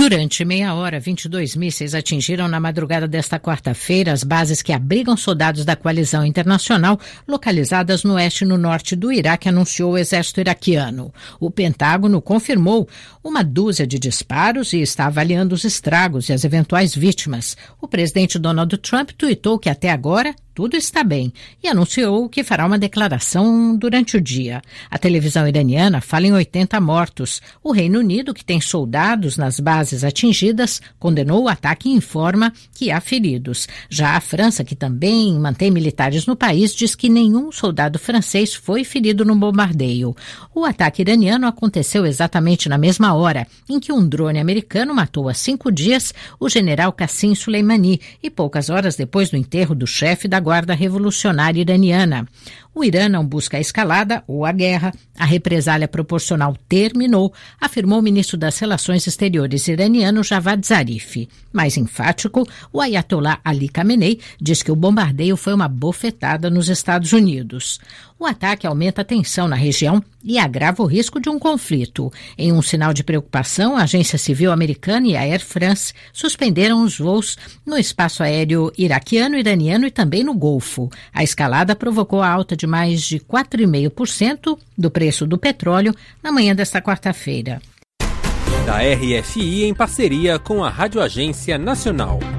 Durante meia hora, 22 mísseis atingiram na madrugada desta quarta-feira as bases que abrigam soldados da coalizão internacional localizadas no oeste e no norte do Iraque, anunciou o exército iraquiano. O Pentágono confirmou uma dúzia de disparos e está avaliando os estragos e as eventuais vítimas. O presidente Donald Trump tuitou que até agora tudo está bem e anunciou que fará uma declaração durante o dia. A televisão iraniana fala em 80 mortos. O Reino Unido, que tem soldados nas bases atingidas, condenou o ataque e informa que há feridos. Já a França, que também mantém militares no país, diz que nenhum soldado francês foi ferido no bombardeio. O ataque iraniano aconteceu exatamente na mesma hora em que um drone americano matou há 5 dias o general Qasem Soleimani e poucas horas depois do enterro do chefe da Guarda Revolucionária Iraniana. O Irã não busca a escalada ou a guerra. A represália proporcional terminou, afirmou o ministro das Relações Exteriores iraniano Javad Zarif. Mais enfático, o Ayatollah Ali Khamenei diz que o bombardeio foi uma bofetada nos Estados Unidos. O ataque aumenta a tensão na região e agrava o risco de um conflito. Em um sinal de preocupação, a Agência Civil Americana e a Air France suspenderam os voos no espaço aéreo iraquiano, iraniano e também no Golfo. A escalada provocou a alta de mais de 4,5% do preço do petróleo na manhã desta quarta-feira. Da RFI em parceria com a Rádio Agência Nacional.